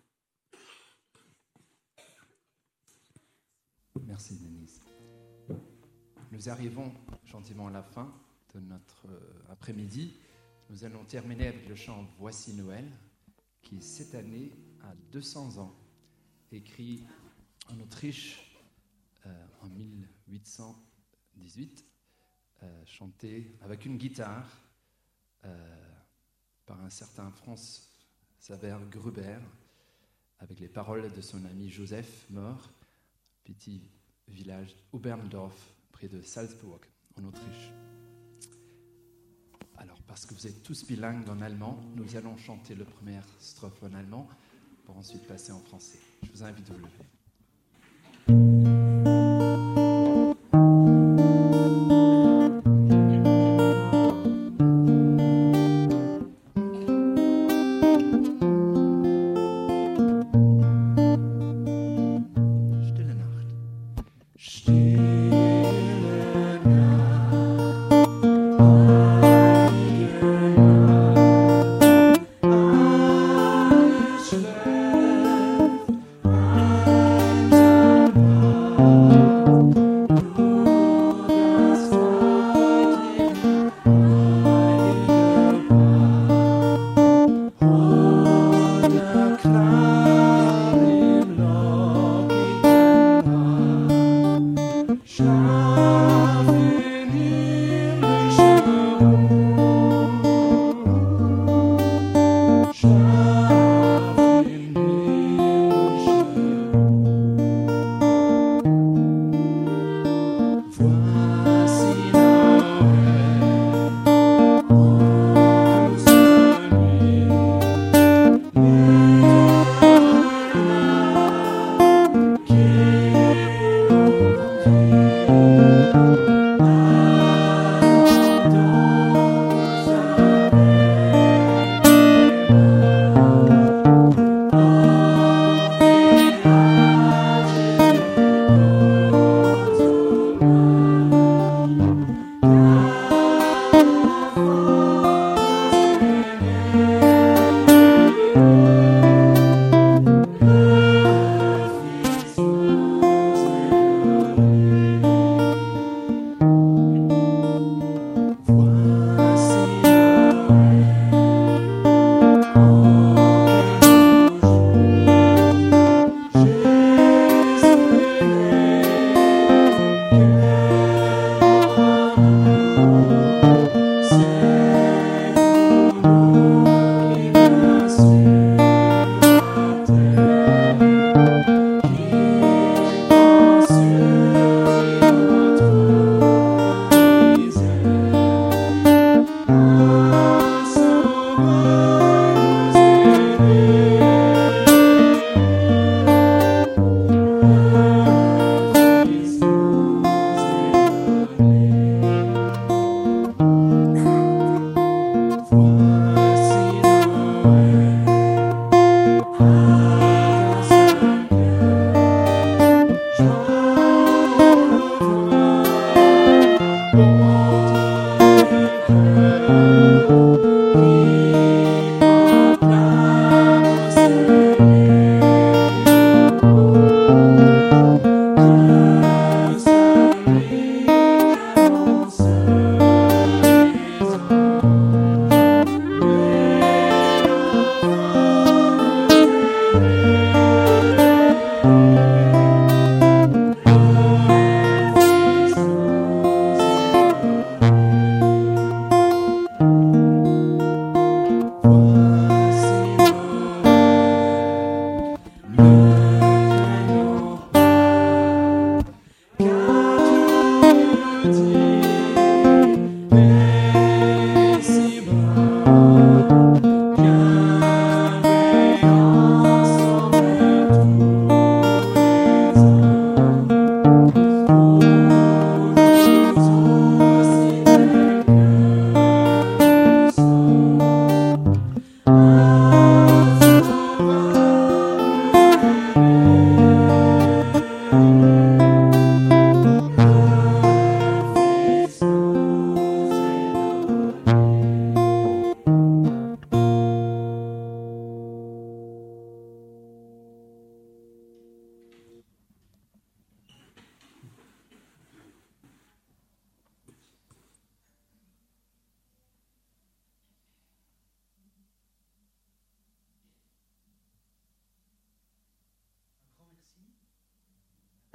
Merci Denise. Nous arrivons gentiment à la fin de notre après-midi. Nous allons terminer avec le chant « Voici Noël » qui cette année a 200 ans, écrit en Autriche en 1818, chanté avec une guitare par un certain Franz Xaver Gruber, avec les paroles de son ami Joseph Mohr, petit village Oberndorf, près de Salzbourg, en Autriche. Alors, parce que vous êtes tous bilingues en allemand, nous allons chanter la première strophe en allemand pour ensuite passer en français. Je vous invite à vous lever. Stille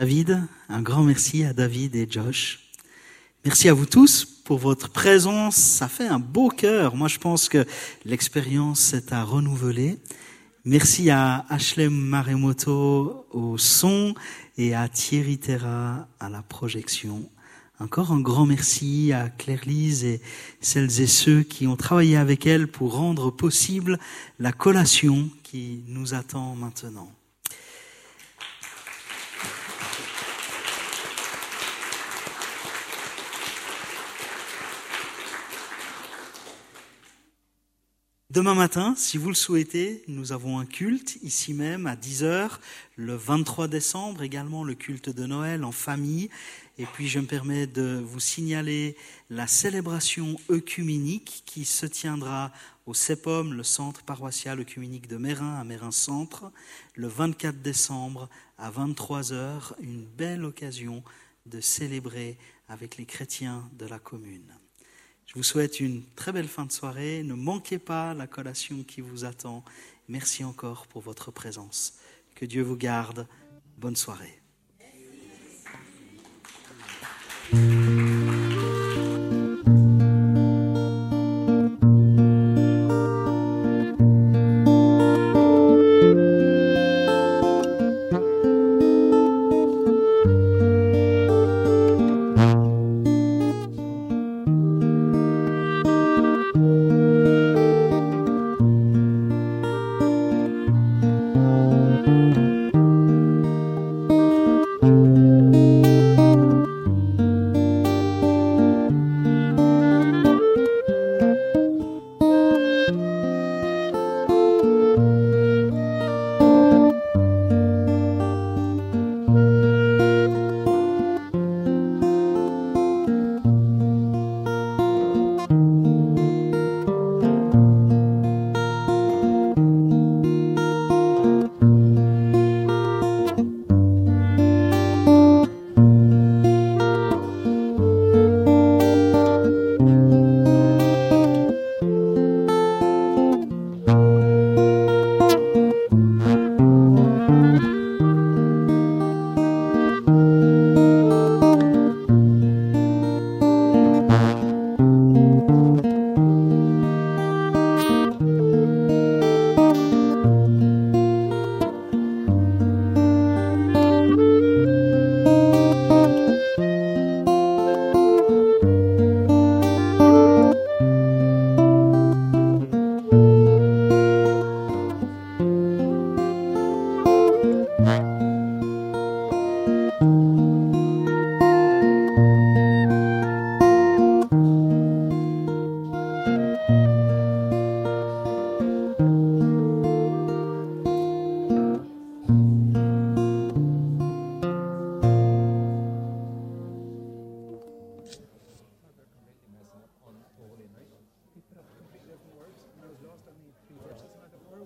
David, un grand merci à David et Josh. Merci à vous tous pour votre présence. Ça fait un beau cœur. Moi, je pense que l'expérience est à renouveler. Merci à Ashley Maremoto au son et à Thierry Terra à la projection. Encore un grand merci à Claire-Lise et celles et ceux qui ont travaillé avec elle pour rendre possible la collation qui nous attend maintenant. Demain matin, si vous le souhaitez, nous avons un culte ici même à 10h, le 23 décembre, également le culte de Noël en famille. Et puis je me permets de vous signaler la célébration œcuménique qui se tiendra au CEPOM, le centre paroissial œcuménique de Mérin, à Mérin Centre, le 24 décembre à 23h. Une belle occasion de célébrer avec les chrétiens de la commune. Je vous souhaite une très belle fin de soirée. Ne manquez pas la collation qui vous attend. Merci encore pour votre présence. Que Dieu vous garde. Bonne soirée.